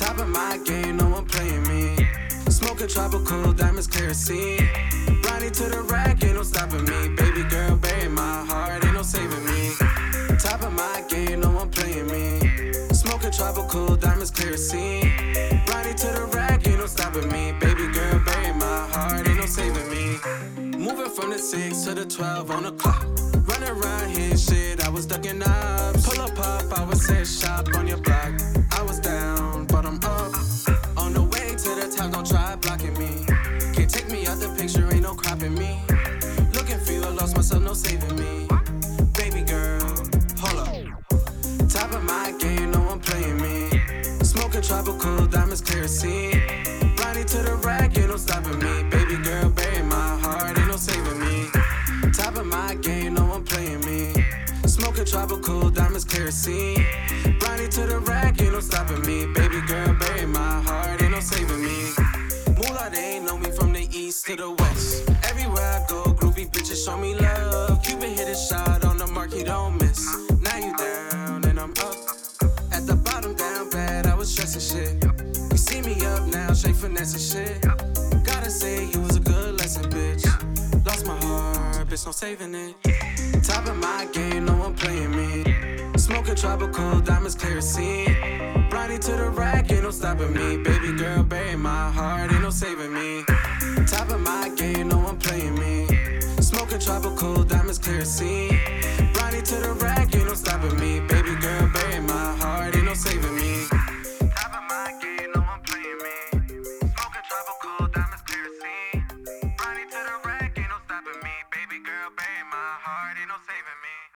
Top of my game, no one playing me. Smoking tropical, diamonds, kerosene. Riding to the rack, ain't no stopping me. Baby girl, bury my heart, ain't no saving me. Top of my game, no one playing me. Smoking tropical, diamonds, kerosene. Riding to the rack, ain't no stopping me. Baby girl, bury my heart, ain't no saving me. Moving from the 6 to the 12 on the clock. Running around here, shit, I was ducking up. Pull up, I was set shop on your block. I was down, but I'm up. On the way to the top, don't try blocking me. Can't take me out the picture, ain't no cropping me. Looking for you, I lost myself, no saving me. Baby girl, hold up. Top of my game, no one playing me. Smoking tropical, diamonds, kerosene. Riding to the rack, ain't no stopping me. Baby girl, bury my heart, ain't no saving me. Top of my game, no one playing me. Smoking tropical, diamonds, kerosene. Riding to the rack, ain't no stopping me. Baby girl, bury my heart, ain't no saving me. Moolah, they ain't know me from the east to the west. Everywhere I go, groupie bitches show me love. Cupid hit a shot on the mark, he don't miss. Now you down and I'm up. At the bottom, down bad, I was stressing shit. You see me up now, straight finesse and shit. Gotta say, you was a good lesson, bitch. Lost my heart, bitch, no saving it. Top of my game, no one playing me. Smoking tropical, diamonds, kerosene. Riding to the rack, ain't no stopping me. Baby girl, bury my heart, ain't no saving me. Top of my game, no one playing me. Smoking tropical, diamonds, kerosene. Riding to the rack, ain't no stopping me. Baby girl, bury my heart, ain't no saving me. Top of my game, no one playing me. Smoking tropical, diamonds, kerosene. Riding to the rack, ain't no stopping me. Baby girl, bury my heart, ain't no saving me.